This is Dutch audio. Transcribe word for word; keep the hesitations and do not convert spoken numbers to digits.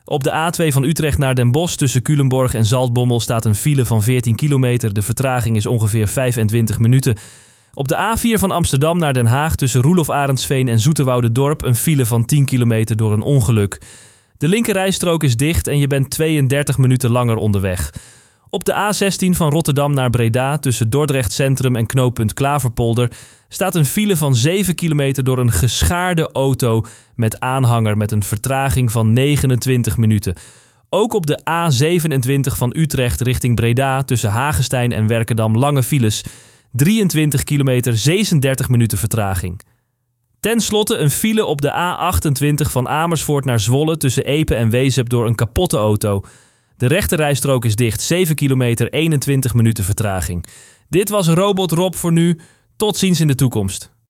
Op de A twee van Utrecht naar Den Bosch tussen Culemborg en Zaltbommel staat een file van veertien kilometer. De vertraging is ongeveer vijfentwintig minuten. Op de A vier van Amsterdam naar Den Haag tussen Roelof Arendsveen en Zoeterwoude-dorp een file van tien kilometer door een ongeluk. De linkerrijstrook is dicht en je bent tweeëndertig minuten langer onderweg. Op de A zestien van Rotterdam naar Breda tussen Dordrecht Centrum en knooppunt Klaverpolder staat een file van zeven kilometer door een geschaarde auto met aanhanger met een vertraging van negenentwintig minuten. Ook op de A zevenentwintig van Utrecht richting Breda tussen Hagestein en Werkendam lange files. drieëntwintig kilometer, zesendertig minuten vertraging. Ten slotte een file op de A achtentwintig van Amersfoort naar Zwolle tussen Epe en Wezep door een kapotte auto. De rechterrijstrook is dicht, zeven kilometer, eenentwintig minuten vertraging. Dit was Robot Rob voor nu. Tot ziens in de toekomst.